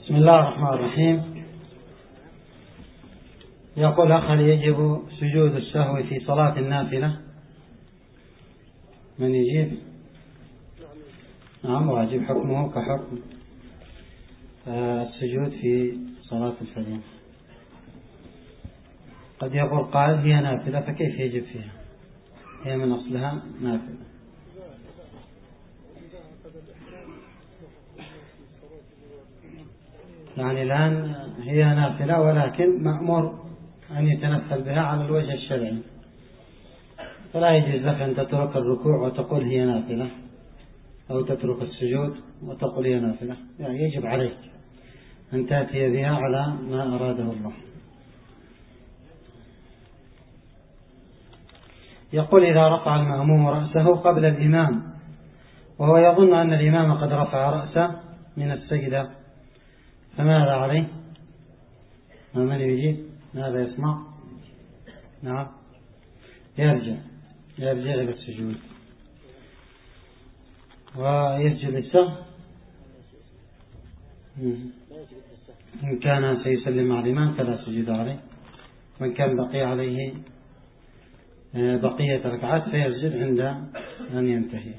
بسم الله الرحمن الرحيم. يقول: هل يجب سجود السهو في صلاة النافلة؟ من يجيب؟ نعم، واجب، حكمه كحكم السجود في صلاة الفريضة. قد يقول قائل: هي نافلة فكيف يجب فيها؟ هي من أصلها نافلة. يعني الآن هي نافلة ولكن مأمور أن يتنفل بها على الوجه الشرعي، فلا يجوز لك أن تترك الركوع وتقول هي نافلة، أو تترك السجود وتقول هي نافلة. يعني يجب عليك أن تأتي بها على ما أراده الله. يقول: إذا رفع المأموم رأسه قبل الإمام وهو يظن أن الإمام قد رفع رأسه من السجدة، فماذا عليه؟ من يجيب؟ ماذا يسمع؟ نعم، يرجع إلى السجود ويسجد السهو. إن كان سيسلم مع الإمام فلا سجود عليه، وإن كان بقي عليه بقية ركعات فيسجد عند أن ينتهي.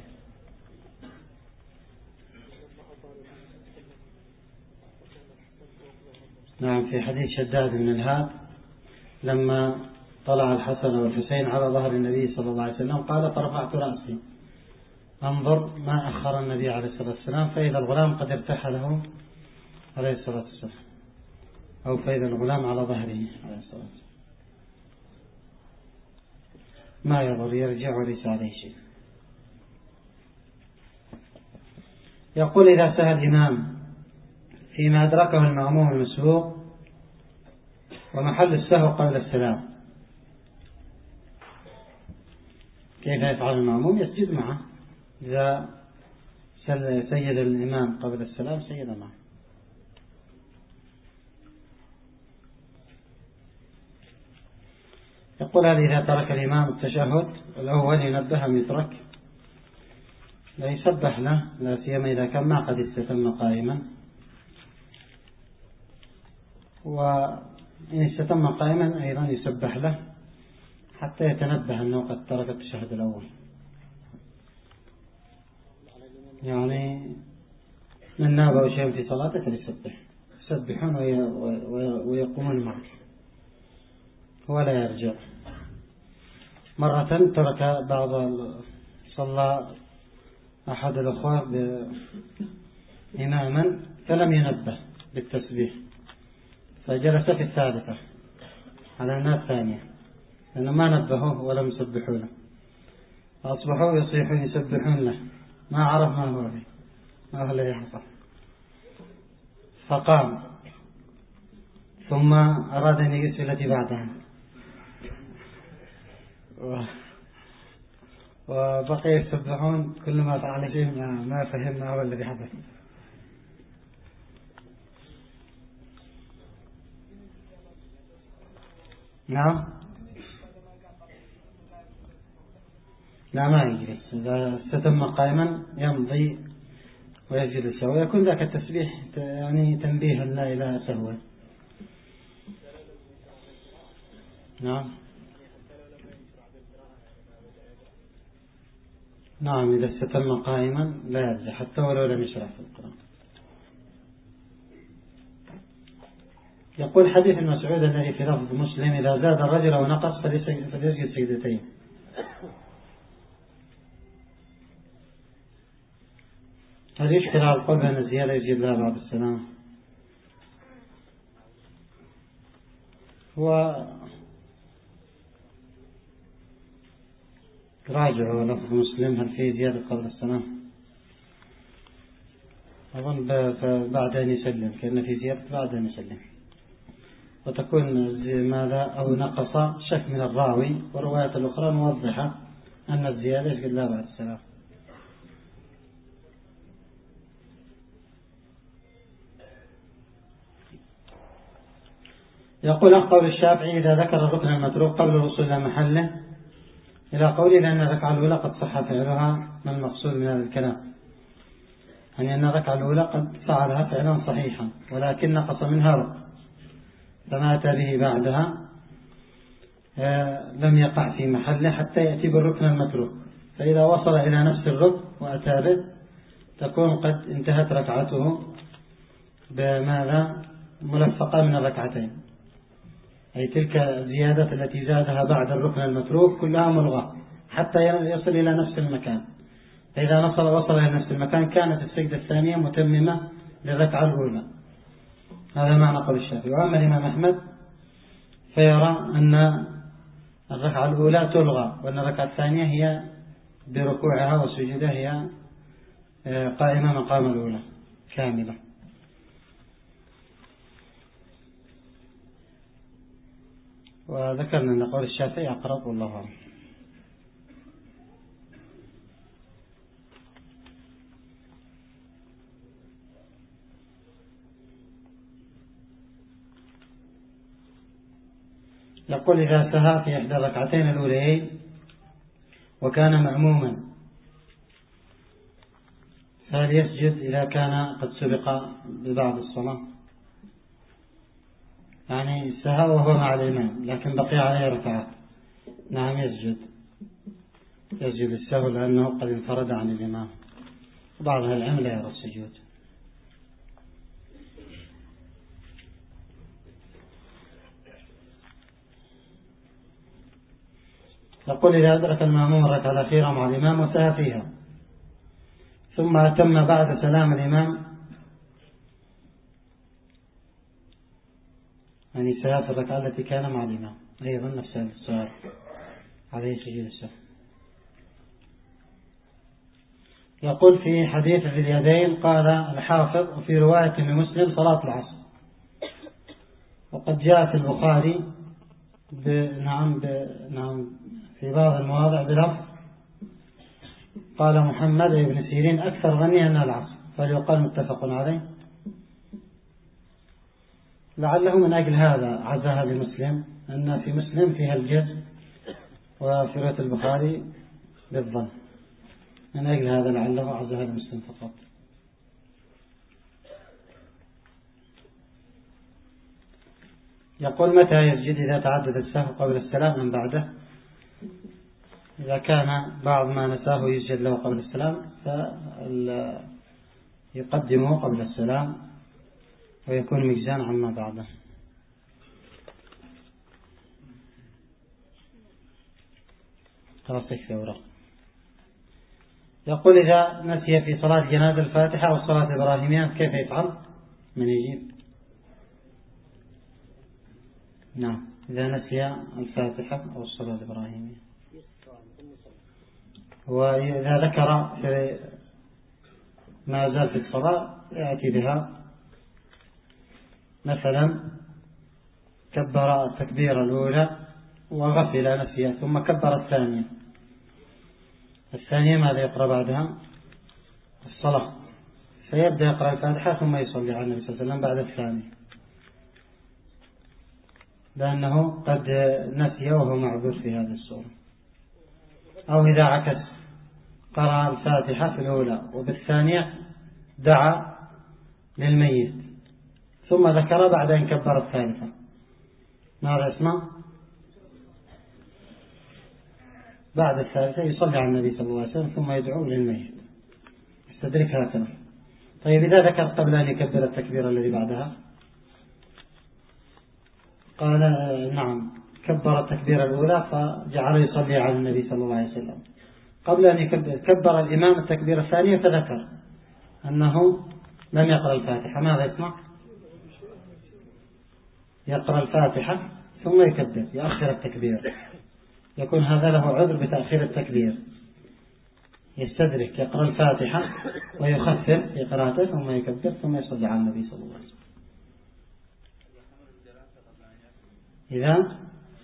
نعم، في حديث شداد بن الهاد لما طلع الحسن والحسين على ظهر النبي صلى الله عليه وسلم قال: فرفعت رأسي انظر ما أخر النبي عليه الصلاة والسلام، فإذا الغلام قد ارتحله عليه الصلاة والسلام، أو فإذا الغلام على ظهره عليه الصلاة والسلام. ما يضر، يرجع وليس عليه شيء. يقول: إذا سهى الإمام فيما أدركه المأموم المسبوق ومحل السهو قبل السلام، كيف يفعل المأموم؟ يسجد معه. إذا سيد الإمام قبل السلام سيد معه. يقول: هل إذا ترك الإمام التشهد الأول ينبه أم يترك؟ لا يسبح له، لا سيما إذا كان ما قد استتم قائما، وإن استتم قائما أيضا يسبح له حتى يتنبه أنه قد ترك التشهد الأول. يعني من نابه شيء في صلاته فليسبح، يسبحون ويقومون معه ولا يرجع. مرة ترك صلى أحد الأخوة إماما فلم ينبه بالتسبيح، فجلس في الثالثة على الناس الثانية لأنه ما نبهوه ولم يسبحوا له، فأصبحوا يصيحون يسبحون له، ما عرف ما هو الذي حصل، فقام ثم أراد أن يجلس التي بعدها وبقي يسبحون. كل ما فعل شيء ما فهم ما هو الذي حدث. نعم، لا ما يجلس. إذا استتم قائما يمضي ويسجد سهوا، يكون ذاك التسبيح يعني تنبيها لا إلى سهوا. نعم، إذا استتم قائما لا يرجع حتى ولو لم يشرع في القرآن. يقول: حديث المسعود الذي في لفظ مسلم: إذا زاد الرجل أو نقص فليسجد سجدتين. هل يشكل على القول بأن الزيادة يجب لها بعد السلام؟ راجعوا لفظ مسلم هل فيه زيادة قبل السلام؟ أظن بعد أن يسلم، كأن في زيادة بعد أن يسلم، وتكون ماذا أو نقص شك من الراوي، والرواية الأخرى موضحة أن الزيادة يجب لها بعد السلام. يقول: قول الشافعي: إذا ذكر الركن المتروك قبل الوصول إلى محله، إلى قوله لأن الركعة الأولى قد صح فعلها، ما المقصود من هذا الكلام؟ يعني أن الركعة الأولى قد فعلها فعلا صحيحا ولكن نقص منها ركن، فما أتى به بعدها لم يقع في محله حتى يأتي بالركن المتروك، فإذا وصل إلى نفس الركن وأتى به تكون قد انتهت ركعته بماذا ملفقة من الركعتين، أي تلك الزيادة التي زادها بعد الركن المتروك كلها ملغاة حتى يصل إلى نفس المكان، فإذا وصل إلى نفس المكان كانت السجدة الثانية متممة للركعة الأولى. هذا معنى قول الشافعي. وأما الإمام أحمد فيرى أن الركعة الأولى تلغى وأن الركعة الثانية هي بركوعها وسجودها هي قائمة مقام الأولى كاملة. وذكرنا أن قول الشافعي أقرب والله أعلم. يقول إذا سهى في إحدى الركعتين الأوليين وكان مأموما فهل يسجد إذا كان قد سبق ببعض الصلاة؟ يعني سهى وهو مع الإمام لكن بقي عليه ركعات، نعم يسجد السهو لأنه قد انفرد عن الإمام. بعض العلم لا يرى السجود. يقول إذا أدرك المأموم الركعة الأخيرة مع الإمام وسهى فيها ثم أتم بعد سلام الإمام، يعني سهى في الركعة التي كان مع الإمام أيضا نفس السؤال عليه سجود السهو. يقول في حديث ذي اليدين قال الحافظ وفي رواية لمسلم صلاة العصر، وقد جاء في البخاري نعم في بعض المواضع بلفظ قال محمد بن سيرين أكثر ظني أن العصر، فليقال متفق عليه. لعله من أجل هذا عزاها لمسلم أن في مسلم فيها الجزم وفي رواية البخاري بالظن، من أجل هذا لعله عزاها لمسلم فقط. يقول متى يسجد إذا تعدد السهو قبل السلام أم بعده؟ إذا كان بعض ما نساه يسجد له قبل السلام فيقدمه قبل السلام ويكون مجزان عما بعده. خلاص يكفي أوراق. يقول إذا نسي في صلاة جنازة الفاتحة والصلاة الإبراهيمية كيف يفعل؟ من يجيب؟ نعم إذا نسي الفاتحة أو الصلاة الإبراهيمية، وإذا ذكر في ما زال في الصلاة يأتي بها، مثلا كبر التكبيرة الأولى وغفل نسيها ثم كبر الثانية ماذا يقرأ بعدها؟ الصلاة، فيبدأ يقرأ الفاتحة ثم يصلي على النبي صلى الله عليه وسلم بعد الثانية، لأنه قد نسي وهو معذور في هذه الصورة. أو إذا عكس قرأ الفاتحة في الأولى وبالثانية دعا للميت ثم ذكر بعد أن كبر الثالثة، ماذا اسمه؟ بعد الثالثة يصلي على النبي صلى الله عليه وسلم ثم يدعو للميت، استدرك هكذا. طيب إذا ذكر قبل أن يكبر التكبير الذي بعدها قال نعم كبر التكبير الأولى فجعل يصلي على النبي صلى الله عليه وسلم، قبل أن كبر الإمام التكبير الثانية فذكر أنه لم يقرأ الفاتحة، ماذا يسمع؟ يقرأ الفاتحة ثم يكبر يؤخر التكبير، يكون هذا له عذر بتأخير التكبير، يستدرك يقرأ الفاتحة ويخفف في قراءته ثم يكبر ثم يصلي على النبي صلى الله عليه وسلم. إذا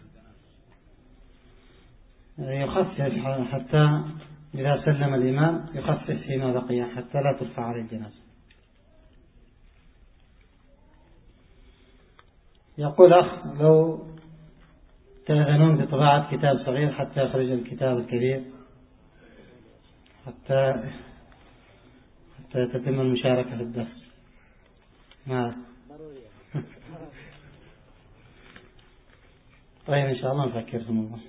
يخفف حتى إذا سلم الإمام يخفف فيما بقي حتى لا ترفع على الجنازة. يقول أخ لو تأذنون بطباعة كتاب صغير حتى يخرج الكتاب الكبير حتى حتى تتم المشاركة في الدرس. طيب إن شاء الله نفكر في الموضوع.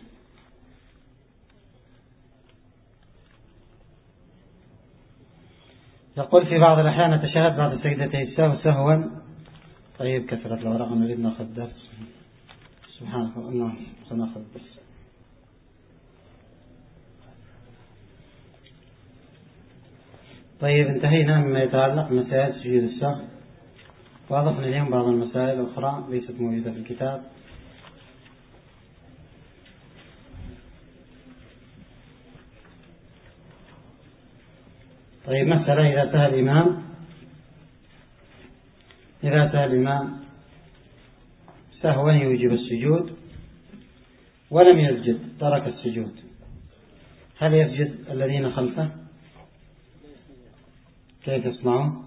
يقول في بعض الأحيان نتشهد بعد سجدتي السهو سهوا. طيب كثرة الورق نريد نأخذ درس. سبحانك الله سنأخذ درس. طيب انتهينا مما يتعلق بمسائل سجود السهو، وأضفنا اليوم بعض المسائل الأخرى ليست موجودة في الكتاب. طيب مسألة إذا سهى الإمام سهوا يوجب السجود ولم يسجد ترك السجود، هل يسجد الذين خلفه؟ كيف يصنعون؟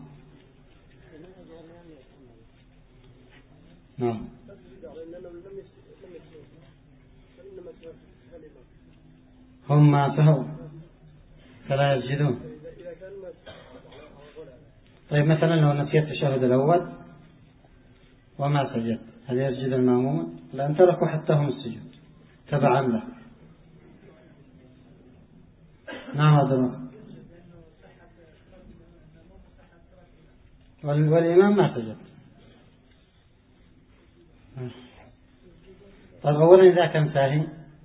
نعم هم ما سهوا فلا يسجدون. طيب مثلا لو نسيت التشهد الأول وما سجد هل يسجد المأموم؟ لأن تركوا حتى هم السجود تبعا له. نعم أدرك. والإمام ما سجد. طيب أولا إذا كان ساهي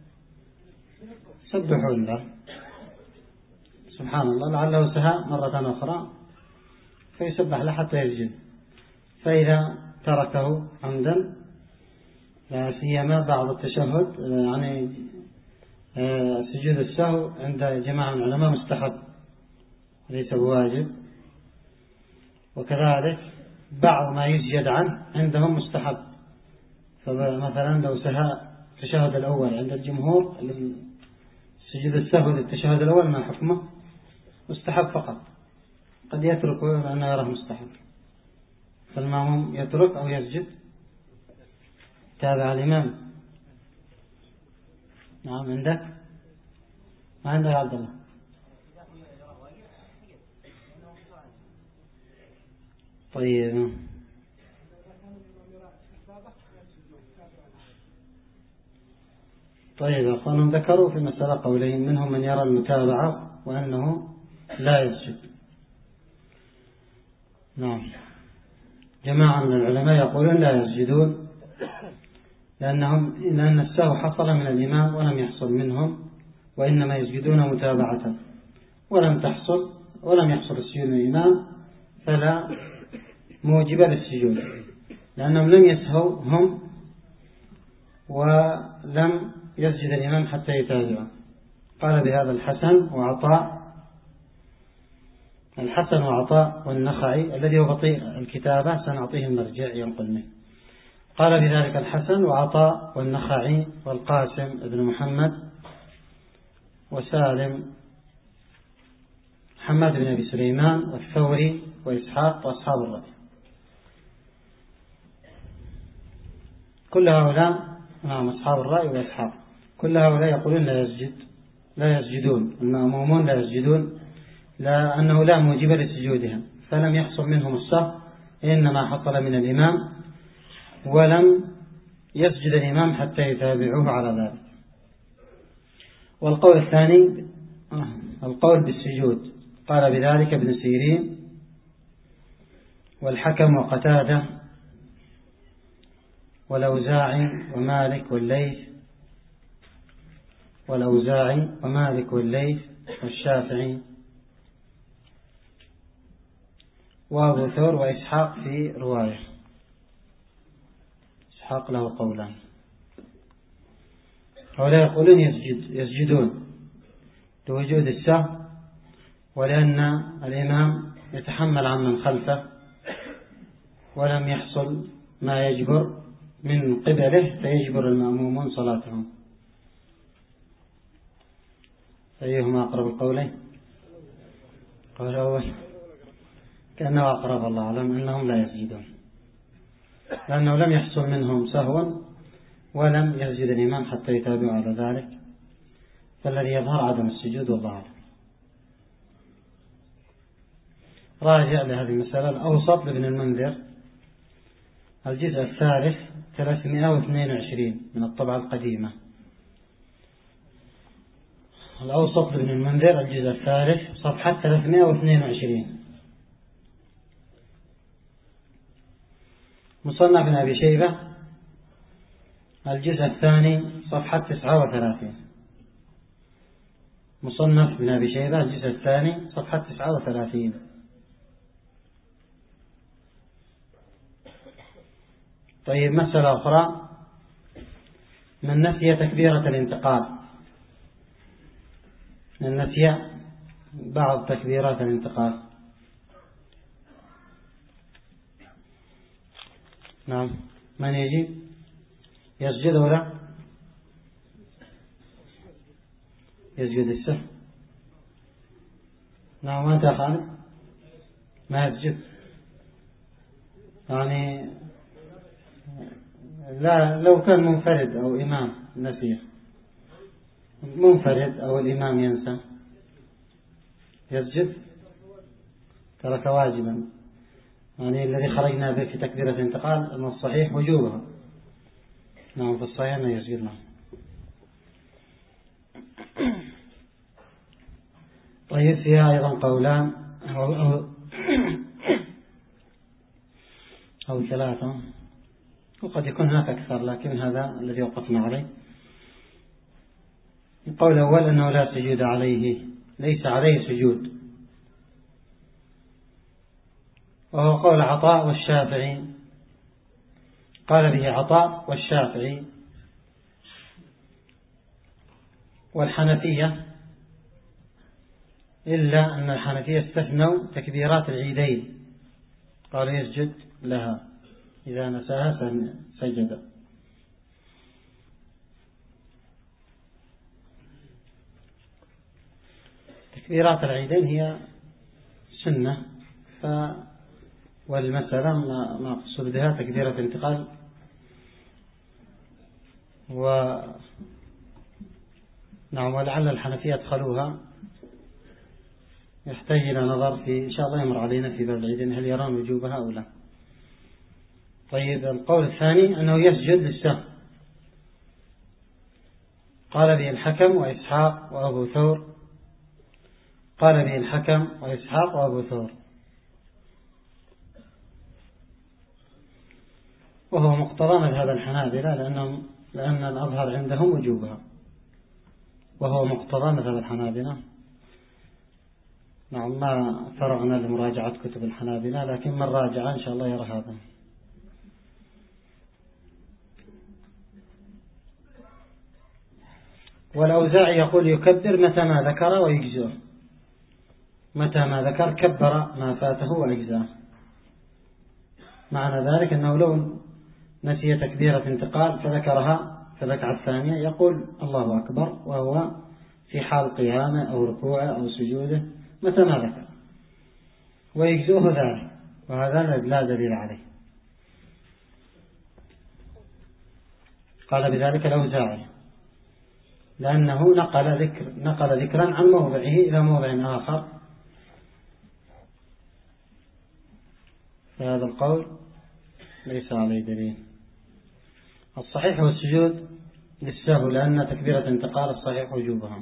سبحوا الله سبحان الله، لعله سهى مرة أخرى فيسبح له حتى يسجد. فإذا تركه عمدا لا سيما بعض التشهد يعني سجود السهو عند جماعة من العلماء مستحب ليس بواجب، وكذلك بعض ما يسجد عنه عندهم مستحب. فمثلا لو سهى التشهد الأول عند الجمهور سجود السهو للتشهد الأول ما حكمه مستحب فقط، قد يترك لأنه يراه مستحب، فالمأموم يترك أو يسجد تابع الإمام. نعم عندك ما عندك عبد الله. طيب أخوانهم ذكروا في المسألة قولين، منهم من يرى المتابعة وأنه لا يسجد. نعم جماعة من العلماء يقولون لا يسجدون لأن السهو حصل من الإمام ولم يحصل منهم، وإنما يسجدون متابعة ولم يحصل السجود من الإمام، فلا موجب للسجود لأنهم لم يسهوا هم ولم يسجد الإمام حتى يتابعه. قال بهذا الحسن وعطاء والنخعي الذي هو بطيء الكتابة سنعطيه المرجع ينقل منه. قال بذلك الحسن وعطاء والنخعي والقاسم ابن محمد وسالم محمد بن أبي سليمان والثوري وإسحاق وأصحاب الرأي. كل هؤلاء نعم أصحاب الرأي وإسحاق كل هؤلاء يقولون لا يسجدون المأمومون لا يسجدون لأنه لا موجب لسجودهم، فلم يحصل منهم السهو إنما حصل من الإمام ولم يسجد الإمام حتى يتابعوه على ذلك. والقول الثاني القول بالسجود قال بذلك ابن سيرين والحكم وقتادة والأوزاعي ومالك والليث والشافعي وأبو ثور وإسحاق في رواية. إسحاق له قولان. هؤلاء يقولون يسجدون لوجود السهو ولأن الإمام يتحمل عمن خلفه ولم يحصل ما يجبر من قبله فيجبر المأمومون صلاتهم. أيهما أقرب القولين؟ قول الأول كأنه أقرب الله أعلم أنهم لا يسجدون لأنه لم يحصل منهم سهوا ولم يسجد الإمام حتى يتابعوا على ذلك، فالذي يظهر عدم السجود والله أعلم. راجع لهذه المسألة الأوسط لابن المنذر، الجزء الثالث 322 من الطبعة القديمة. الأوسط لابن المنذر الجزء الثالث صفحة 322. مصنف بن أبي شيبة الجزء الثاني صفحة 39. مصنف بن أبي شيبة الجزء الثاني صفحة 39. طيب، مسألة أخرى: من نسي تكبيرة الانتقال، من نسي بعض تكبيرات الانتقال. نعم، من يجي يسجد ولا يسجد السهو؟ نعم، وأنت يا خالد ما يسجد، يعني لا، لو كان منفرد أو إمام نسيه، منفرد أو الإمام ينسى يسجد، ترك واجبا، يعني الذي خرجنا به في تكبيرة الانتقال أن الصحيح وجوبها. نعم، في الصحيح أنه يسجد. نعم. طيب، فيها أيضا قولان أو ثلاثة، وقد يكون هناك أكثر، لكن هذا الذي وقفنا عليه. القول الأول أنه لا سجود عليه، ليس عليه سجود، وهو قول عطاء والشافعي، قال به عطاء والشافعي والحنفية، إلا أن الحنفية استثنوا تكبيرات العيدين، قالوا يسجد لها إذا نساها سجد. تكبيرات العيدين هي سنة، والمسألة ما أقصد بها تكبيرة انتقال، نعم، ولعل الحنفية أدخلوها، يحتاج إلى نظر في إن شاء الله يمر علينا في باب العيدين هل يرون وجوبها أو لا. طيب، القول الثاني أنه يسجد للسهو، قال به الحكم وإسحاق وأبو ثور، قال به الحكم وإسحاق وأبو ثور، وهو مقتضى مذهب الحنابلة، لأن الأظهر عندهم وجوبها، وهو مقتضى مذهب الحنابلة. نعم، ما فرغنا لمراجعة كتب الحنابلة، لكن من راجع إن شاء الله يرى هذا. والأوزاعي يقول يكبر متى ما ذكر ويجزئه، متى ما ذكر كبر ما فاته وأجزاه. معنى ذلك أنه لو نسي تكبيرة انتقال فذكرها في الركعة الثانية يقول الله أكبر وهو في حال قيامه أو ركوعه أو سجوده متى ما ذكر، ويجزئه ذلك، وهذا لا دليل عليه. قال بذلك الأوزاعي لأنه نقل ذكرا عن موضعه إلى موضع آخر، فهذا القول ليس عليه دليل. الصحيح هو السجود للسهو، لأن تكبيرة انتقال الصحيح وجوبها.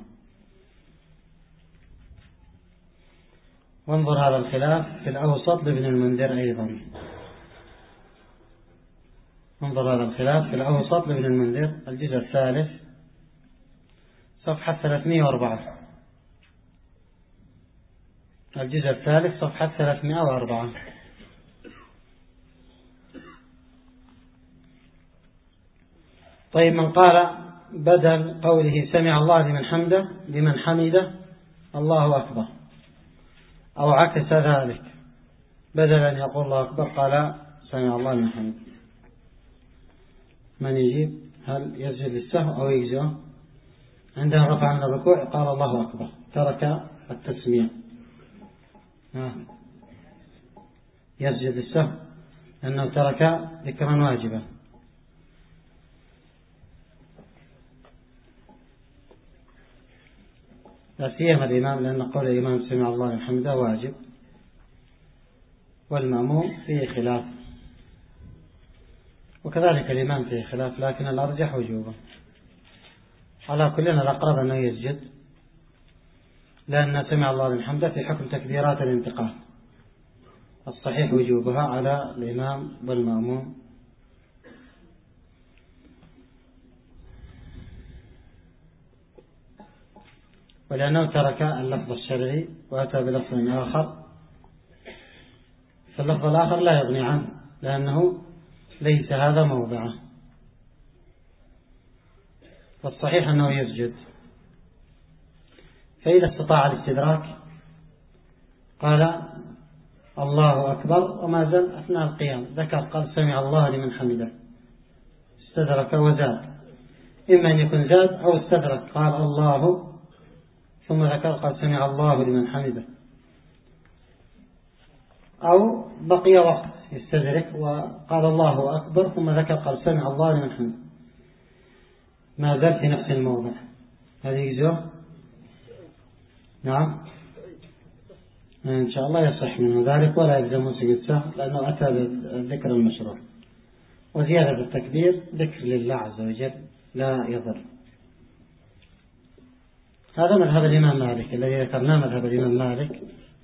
وانظر هذا الخلاف في الأوسط لابن المنذر أيضا، انظر هذا الخلاف في الأوسط لابن المنذر الجزء الثالث صفحة 304، الجزء الثالث صفحة 304. طيب، من قال بدل قوله سمع الله لمن حمده الله أكبر، أو عكس ذلك، بدل أن يقول الله أكبر قال سمع الله لمن حمده، من يجيب؟ هل يسجد للسهو أو يجزئه؟ عندما رفع من الركوع قال الله أكبر، ترك التسميع، يسجد للسهو لأنه ترك ذكرا واجبا. لا سيما الإمام، لأن قول الإمام سمع الله لمن حمده واجب، والمأموم فيه خلاف، وكذلك الإمام فيه خلاف، لكن الأرجح وجوبه. على كلنا الأقرب أنه يسجد، لأن سمع الله لمن حمده في حكم تكبيرات الانتقال، الصحيح وجوبها على الإمام والمأموم. ولأنه ترك اللفظ الشرعي وأتى بلفظ آخر، فاللفظ الآخر لا يغني عنه، لأنه ليس هذا موضعه، فالصحيح أنه يسجد. فإذا استطاع الاستدراك قال الله أكبر وما زال أثناء القيام ذكر قال سمع الله لمن حمده، استدرك وزاد، إما أن يكون زاد أو استدرك قال الله ثم ذكر قال سمع الله لمن حمده، أو بقي وقت يستدرك وقال الله أكبر ثم ذكر قال سمع الله لمن حمده، ما زال في نفس الموضع. هذه يجوز؟ نعم إن شاء الله يصح منه ذلك، ولا يلزم سجود سهو، لأنه أتى بالذكر المشروع، وزيادة التكبير ذكر لله عز وجل لا يضر. هذا مذهب الإمام مالك الذي ذكرناه، مذهب الإمام مالك.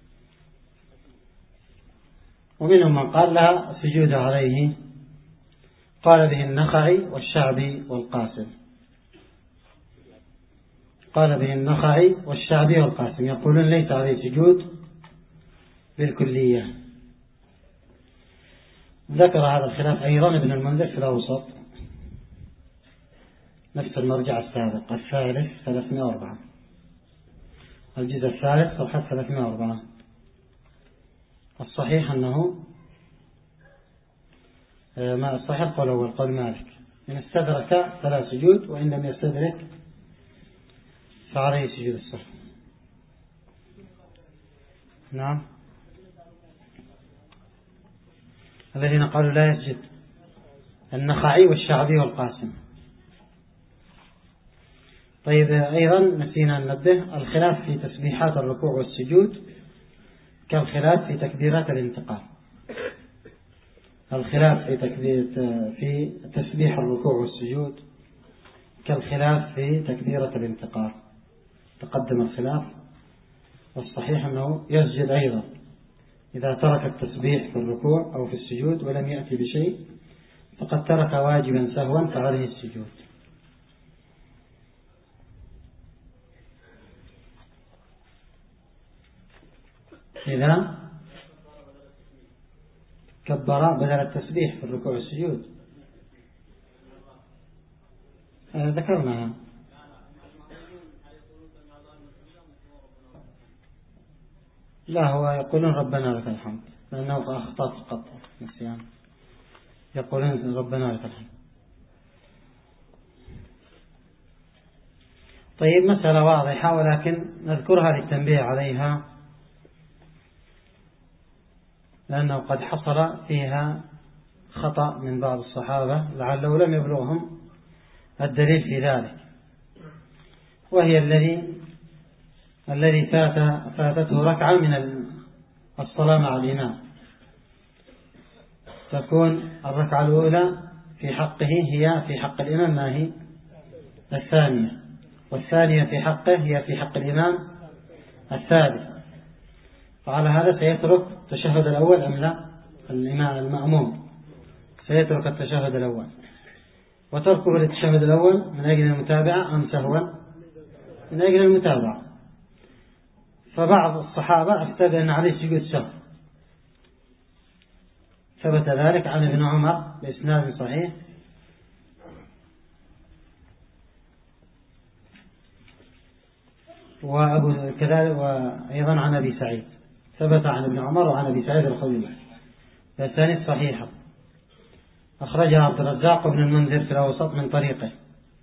ومنهم من قال لا سجود عليه، قال به النخعي والشعبي والقاسم، قال به النخعي والشعبي والقاسم، يقولون ليس عليه سجود بالكلية. ذكر هذا الخلاف أيضا ابن المنذر في الأوسط، نفس المرجع السابق الثالث 304، الجزء الثالث صفحة 304. الصحيح أنه ما الصحيح قول أول قول مالك، إن استدرك فلا سجود، وإن لم يستدرك فعليه سجود السهو. نعم الذين قالوا لا يسجد النخعي والشعبي والقاسم. طيب أيضا نسينا أن ننبه الخلاف في تسبيحات الركوع والسجود كالخلاف في تكبيرات الانتقال. الخلاف في تسبيح الركوع والسجود كالخلاف في تكبيرة الانتقال، تقدم الخلاف، والصحيح أنه يسجد أيضا إذا ترك التسبيح في الركوع أو في السجود ولم يأتي بشيء فقد ترك واجبا سهوا فعليه السجود. إذا كبر بدل التسبيح في الركوع والسجود ذكرناها. لا هو يقولون ربنا لك الحمد، لأنه أخطأ فقط نسيان، يقولون ربنا لك الحمد. طيب مسألة واضحة ولكن نذكرها للتنبيه عليها، لأنه قد حصل فيها خطأ من بعض الصحابة لعله لم يبلغهم الدليل في ذلك، وهي الذي فاتته ركعة من الصلاة مع الإمام، تكون الركعة الأولى في حقه هي في حق الإمام ما هي الثانية، والثانية في حقه هي في حق الإمام الثالث. فعلى هذا سيترك التشهد الأول أم لا؟ الإمام المأموم سيترك التشهد الأول، وتركه للتشهد الأول من أجل المتابعة أم سهوا؟ من أجل المتابعة. فبعض الصحابة افتدى أن عليه سجود سهو، ثبت ذلك عن ابن عمر بإسناد صحيح، كذلك وأيضا عن أبي سعيد، ثبت عن ابن عمر وعن أبي سعيد الخدري فالثاني صحيحة، أخرجها عبد الرزاق وابن المنذر في الأوسط من طريقه.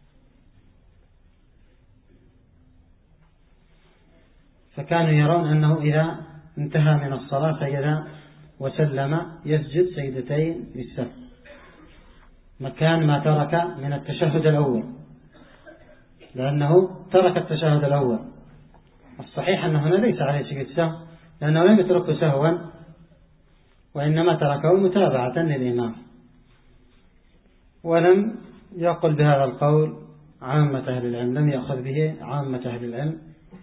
فكانوا يرون أنه إذا انتهى من الصلاة سجد وسلم يسجد سجدتين للسهو مكان ما ترك من التشهد الأول، لأنه ترك التشهد الأول. الصحيح أنه هنا ليس عليه سجود سهو، لأنه لم يتركه سهوا وإنما تركه متابعة للإمام، ولم يقل بهذا القول عامة أهل العلم، لم يأخذ به عامة أهل العلم.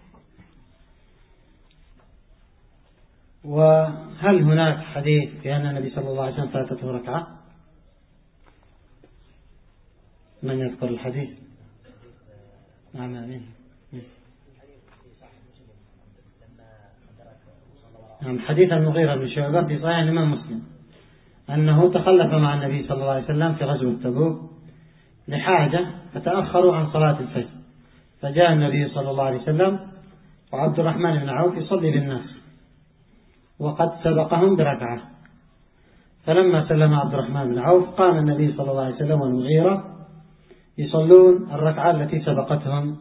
وهل هناك حديث بأن النبي صلى الله عليه وسلم فاتته ركعة؟ من يذكر الحديث؟ نعم آمين. حديث المغيرة بن شعبة في صحيح الإمام مسلم أنه تخلف مع النبي صلى الله عليه وسلم في غزوة تبوك لحاجة فتأخروا عن صلاة الفجر، فجاء النبي صلى الله عليه وسلم وعبد الرحمن بن عوف يصلي بالناس وقد سبقهم بركعة، فلما سلم عبد الرحمن بن عوف قام النبي صلى الله عليه وسلم والمغيرة يصلون الركعة التي سبقتهم،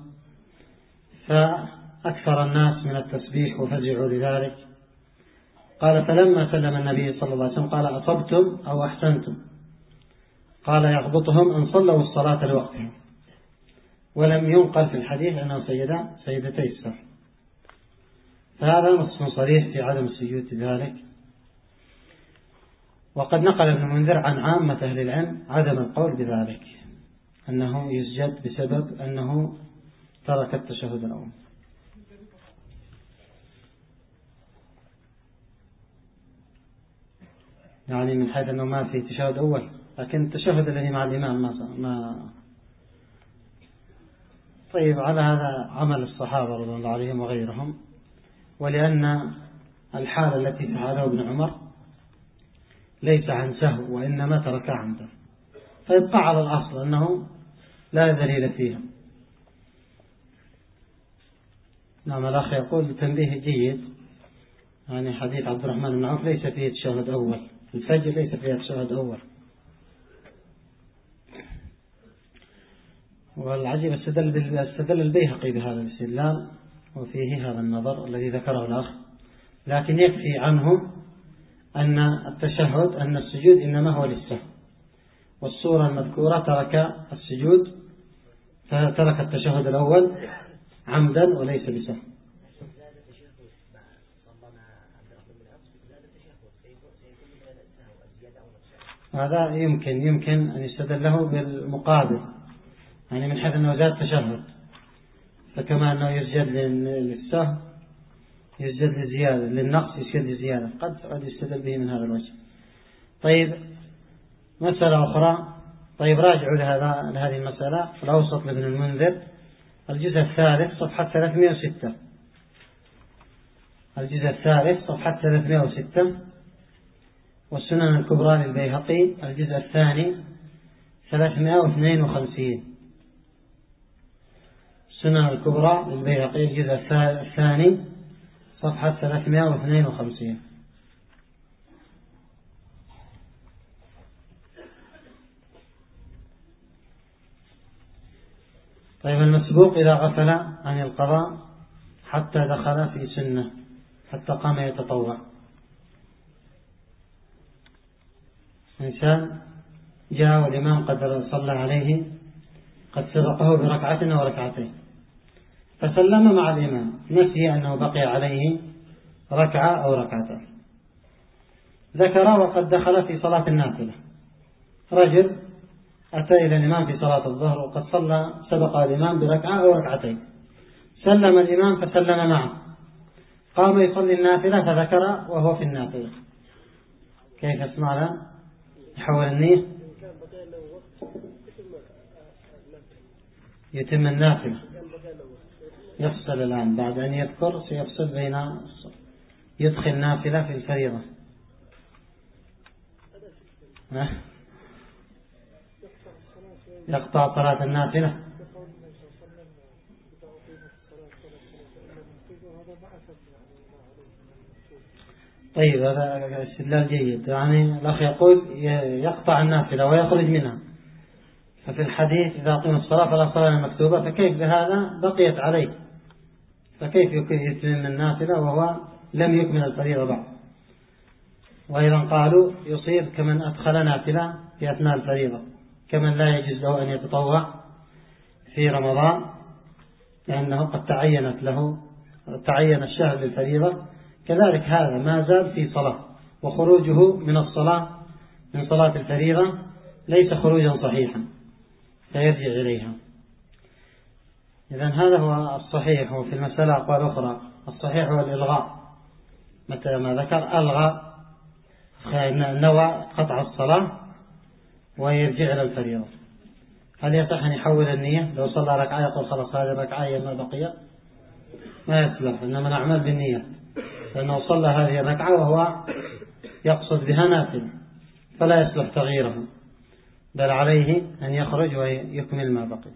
فأكثر الناس من التسبيح وفزعوا لذلك. قال فلما سلم النبي صلى الله عليه وسلم قال أصبتم أو أحسنتم؟ قال يغبطهم أن صلوا الصلاة لوقتها، ولم ينقل في الحديث أنه سيدتي السهو، فهذا نص صريح في عدم السجود ذلك. وقد نقل ابن المنذر عن عامة أهل العلم عدم القول بذلك، أنه يسجد بسبب أنه ترك التشهد الأول. يعني من حيث أنه ما في تشهد أول، لكن التشهد الذي مع الإمام ما طيب، على هذا عمل الصحابة رضي الله عليهم وغيرهم، ولأن الحالة التي فعله ابن عمر ليس عن سهو وإنما ترك عمدا، فيبقى على الأصل أنه لا دليل فيها. نعم الأخ يقول تنبيه جيد، يعني حديث عبد الرحمن بن عوف ليس فيه تشهد أول، الفجر ليس فيه تشهد أول. والعجيب استدل البيهقي بهذا الاستدلال وفيه هذا النظر الذي ذكره الأخ، لكن يكفي عنه أن التشهد أن السجود إنما هو للسهو، والسورة المذكورة ترك السجود، فترك التشهد الأول عمدا وليس بسهو. هذا يمكن أن يستدل له بالمقابل، يعني من حيث أنه زاد تشهد، فكما أنه يسجد للسهو يسجد للزيادة، للنقص يسجد للزيادة، قد يستدل به من هذا الوجه. طيب مسألة أخرى، طيب راجعوا لهذه المسألة في الأوسط لابن المنذر الجزء الثالث صفحة 306، الجزء الثالث صفحة 306، والسنن الكبرى للبيهقي الجزء الثاني 352، السنن الكبرى للبيهقي الجزء الثاني صفحة 352. طيب المسبوق إذا غفل عن القضاء حتى دخل في سنة، حتى قام يتطوع، إنسان جاء والإمام قد صلى عليه، قد سبقه بركعة أو ركعتين، فسلم مع الإمام نسي أنه بقي عليه ركعة أو ركعتين، ذكر وقد دخل في صلاة النافلة. رجل أتى إلى الإمام في صلاة الظهر وقد سبق الإمام بركعة أو ركعتين، سلم الإمام فسلم معه، قام يصلي النافلة فذكر وهو في النافلة، كيف يصنع له؟ يحول النية، يتم النافلة، يفصل الآن بعد أن يذكر سيفصل بين يدخل نافلة في الفريضة. يقطع صلاة النافلة. طيب هذا استدلال جيد، يعني الأخ يقول يقطع النافلة ويخرج منها، ففي الحديث إذا قيم الصلاة فلا صلاة المكتوبة، فكيف بهذا بقيت عليه، فكيف يتم النافلة وهو لم يكمل الفريضة بعد؟ وأيضا قالوا يصير كمن أدخل نافلة في أثناء الفريضة، كمن لا يجوز له أن يتطوع في رمضان لأنه قد تعين الشهر للفريضة، كذلك هذا ما زال في صلاة وخروجه من صلاة الفريضة ليس خروجا صحيحا فيرجع إليها. إذن هذا هو الصحيح. وفي المسألة أقوال أخرى. الصحيح هو الإلغاء، متى ما ذكر ألغى نوى قطع الصلاة ويرجع إلى الفريضة. هل يصح أن يحول النية؟ لو صلى ركعة يقول خلاص هذه ركعة ما بقي، ما يصلح، إنما نعمل بالنية، لأنه صلى هذه الركعة وهو يقصد بها نافلة فلا يصلح تغييرها، بل عليه أن يخرج ويكمل ما بقي.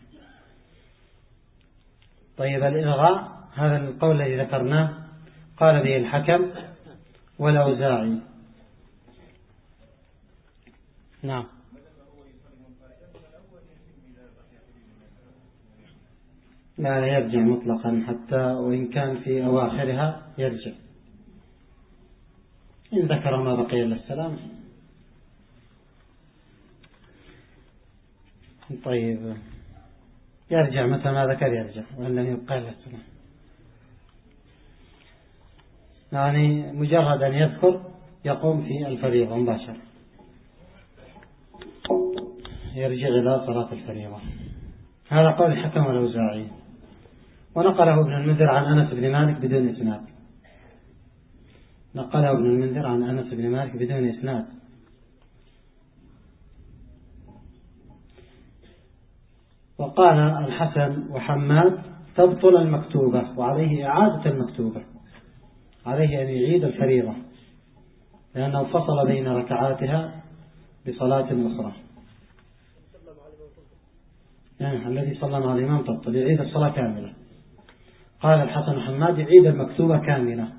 طيب الإلغاء هذا القول الذي ذكرناه قال به الحكم والأوزاعي. نعم. لا يرجع مطلقا، حتى وإن كان في أواخرها يرجع إن ذكر ما بقي إلا السلام. طيب يرجع متى ما ذكر يرجع، وإن لم يبقى إلا السلام، يعني مجرد أن يذكر يقوم في الفريضة مباشرة، يرجع إلى صلاة الفريضة. هذا قول الحكم والأوزاعي. ونقله ابن المنذر عن أنس بن مالك بدون إسناد. نقله ابن المنذر عن أنس بن مالك بدون إسناد. وقال الحسن وحماد تبطل المكتوبة وعليه إعادة المكتوبة، عليه أن يعيد الفريضة لأنه فصل بين ركعاتها بصلاة أخرى. يعني الذي صلى مع الإمام تبطل، يعيد الصلاة كاملة. قال الحسن وحماد يعيد المكتوبة كاملة.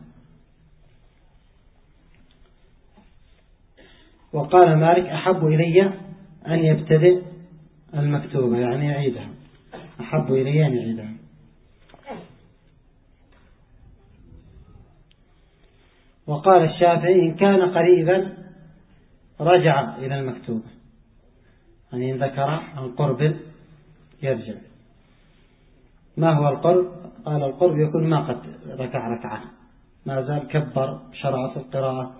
وقال مالك أحب إلي أن يبتدئ المكتوبة، يعني يعيدها، أحب إلي أن يعيدها. وقال الشافعي إن كان قريبا رجع إلى المكتوبة، يعني إن ذكر القرب يرجع. ما هو القرب؟ قال القرب يكون ما قد ركع ركعة، ما زال كبر شرع في القراءة.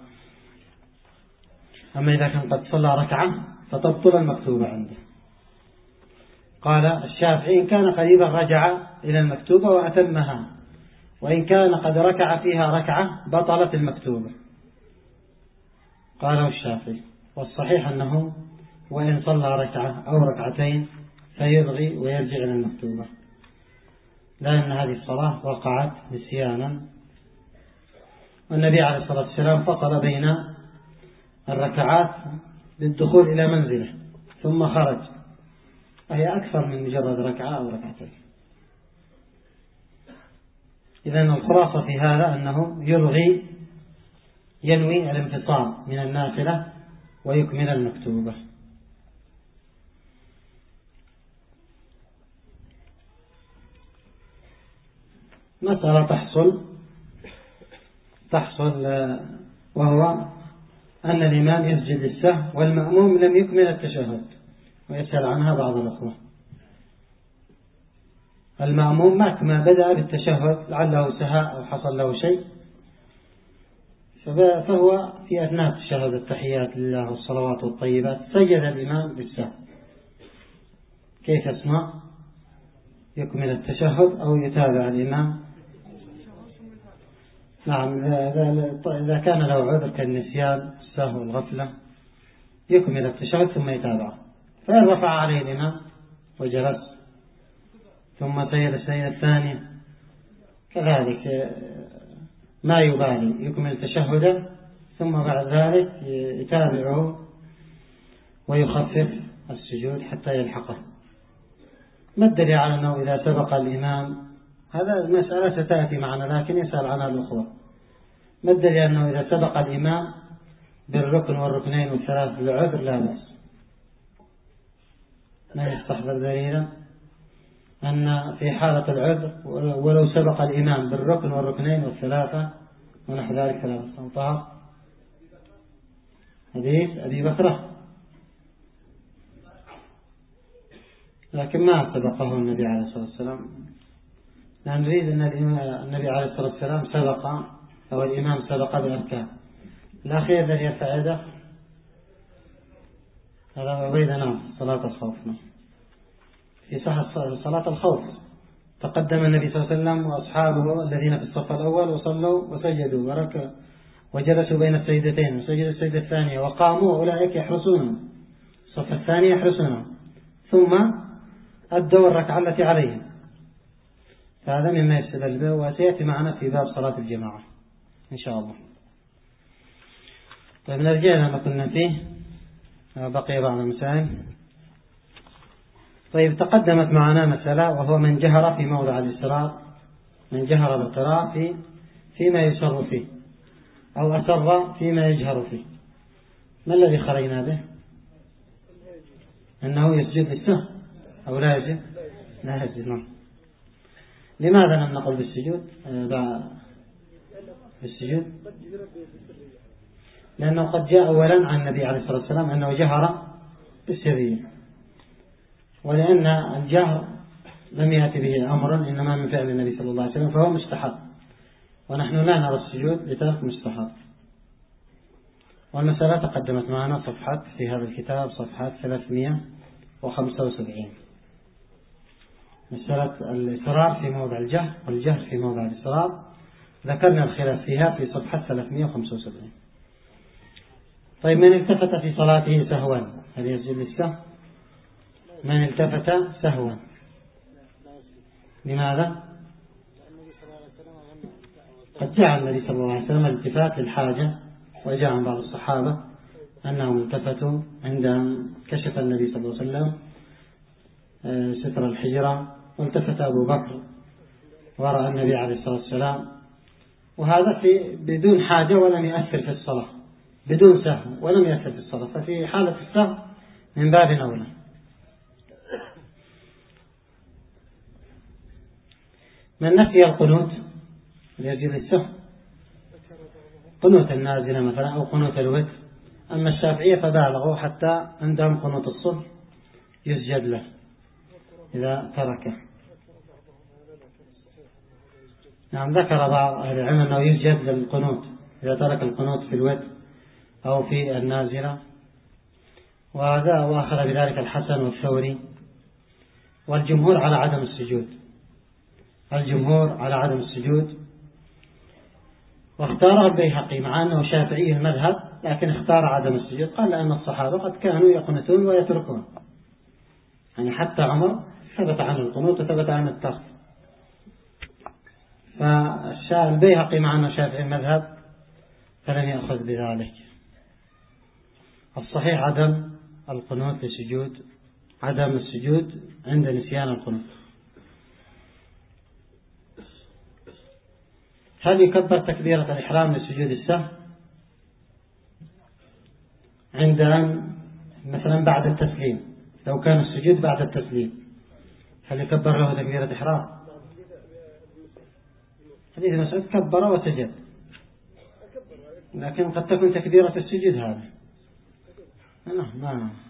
أما إذا كان قد صلى ركعة فتبطل المكتوبة عنده. قال الشافعي إن كان قريبا رجع إلى المكتوبة وأتمها، وإن كان قد ركع فيها ركعة بطلت المكتوبة. قاله الشافعي. والصحيح أنه وإن صلى ركعة أو ركعتين فيلغي ويرجع إلى المكتوبة، لأن هذه الصلاة وقعت نسيانا. والنبي عليه الصلاة والسلام فصل بين الركعات بالدخول إلى منزله ثم خرج، وهي أكثر من مجرد ركعة أو ركعتين. إذن الخلاصة في هذا أنه ينوي الانفصال من النافلة ويكمل المكتوبة. مسألة تحصل وهو أن الإمام يسجد للسهو والمأموم لم يكمل التشهد، ويسأل عنها بعض الأخوة. المأموم ما بدأ بالتشهد، لعله سهى أو حصل له شيء، فهو في أثناء التشهد التحيات لله والصلوات والطيبات سجد الإمام بالسهو. كيف يصنع؟ يكمل التشهد أو يتابع الإمام؟ نعم، إذا كان له عذر كالنسيان السهو والغفلة يكمل التشهد ثم يتابع. فإن رفع عليه الإمام وجلس ثم سيد السيدة الثانية كذلك ما يبالي، يكمل تشهدا ثم بعد ذلك يتابعه ويخفف السجود حتى يلحقه. ما الدليل على أنه إذا سبق الإمام؟ هذا المسألة ستأتي معنا لكن يسأل عنها الأخوة. ما الدليل أنه إذا سبق الإمام بالركن والركنين والثلاث لعذر لا بأس؟ ما يستحضر دليلا أن في حالة العذر ولو سبق الإمام بالركن والركنين والثلاثة ونحو ذلك فلا بأس. طهر حديث أبي بكرة، لكن ما سبقه النبي عليه الصلاة والسلام. نريد أن النبي عليه الصلاة والسلام سبق، أو الإمام سبق بالأركان، الأخير الذي يرفع يده هذا عبيدة. نعم، صلاة الخوف. في صلاة الخوف تقدم النبي صلى الله عليه وسلم وأصحابه الذين في الصف الأول وصلوا وسجدوا وركعوا وجلسوا بين السجدتين وسجدوا السجدة الثانية وقاموا وأولئك يحرسونهم، الصف الثاني يحرسونهم، ثم أدوا الركعة التي عليهم. فهذا مما يستدل به وسيأتي معنا في باب صلاة الجماعة إن شاء الله. طيب نرجع لما كنا فيه، بقي بعض المسائل. طيب تقدمت معنا مسألة وهو من جهر في موضع الإسرار، من جهر بالقراءة فيما يسر فيه أو أسر فيما يجهر فيه. ما الذي خرجنا به؟ أنه يسجد للسهو أو لا يسجد؟ لا يسجد. نعم. لماذا لم نقل بالسجود؟ لأنه قد جاء أولا عن النبي عليه الصلاة والسلام أنه جهر بالسرية، ولأن الجهر لم يأتي به أمر إنما من فعل النبي صلى الله عليه وسلم فهو مستحب، ونحن لا نرى السجود لترك مستحب. والمسألة تقدمت معنا صفحة في هذا الكتاب، صفحة 375. مسألة الإصرار في موضع الجهر والجهر في موضع الإصرار ذكرنا الخلاف فيها في صفحة 375. طيب من التفت في صلاته سهوا هل يسجد للسهو؟ من التفت سهوا لماذا؟ قد جاء النبي صلى الله عليه وسلم الالتفات للحاجة، وجاء عن بعض الصحابة أنهم التفتوا عند كشف النبي صلى الله عليه وسلم ستر الحجرة، والتفت أبو بكر ورأى النبي عليه الصلاة والسلام، وهذا بدون حاجة ولم يؤثر في الصلاة، بدون سهو ولم يؤثر في الصلاة، ففي حالة السهو من باب أولى. من نفي القنوت يجب السهو، قنوت النازلة مثلا أو قنوت الوتر. أما الشافعية فبالغوا حتى عندهم قنوت الصبح يسجد له إذا تركه. نعم، ذكر بعض أهل العلم أنه يسجد للقنوت إذا ترك القنوت في الوتر أو في النازلة، وهذا وأخذ بذلك الحسن والثوري، والجمهور على عدم السجود. الجمهور على عدم السجود، واختاره البيهقي مع أنه شافعي المذهب لكن اختار عدم السجود، قال لأن الصحابة قد كانوا يقنتون ويتركون، يعني حتى عمر ثبت عن القنوت وثبت عن الترك. فالبيهقي مع أنه شافعي المذهب فلم يأخذ بذلك. الصحيح عدم القنوت لسجود، عدم السجود عند نسيان القنوت. هل يكبر تكبيرة الإحرام لسجود السهو عند مثلا بعد التسليم؟ لو كان السجود بعد التسليم هل يكبر له تكبيرة إحرام؟ حديث مسعود كبر وسجد، لكن قد تكون تكبيرة السجود هذا ما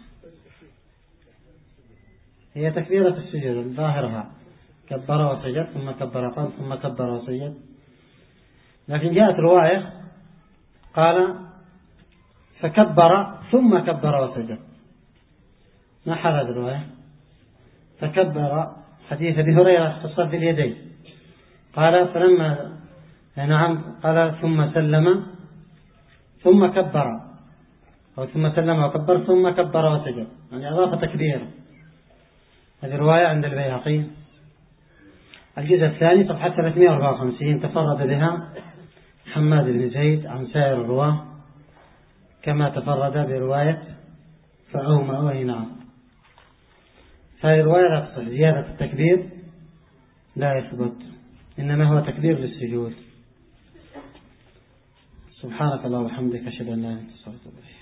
هي تكبيرة السجود الظاهرها، كبر وسجد ثم كبر قال ثم كبر وسجد. لكن جاءت رواية قال فكبر ثم كبر وسجد، ما حال هذه الرواية؟ فكبر حديث أبي هريرة اختصر باليدين، قال فلما نعم قال ثم سلم ثم كبر، أو ثم سلم وكبر ثم كبر وسجد، يعني أضاف تكبير. هذه رواية عند البيهقي. الجزء الثاني صفحة 354 تفرد بها حماد بن زيد عن سائر الرواه كما تفرد برواية فأومأ. نعم، هذه الرواية لا تصح، زيادة التكبير لا يثبت، إنما هو تكبير للسجود. سبحانك اللهم وبحمدك أشهد أن لا إله إلا أنت أستغفرك.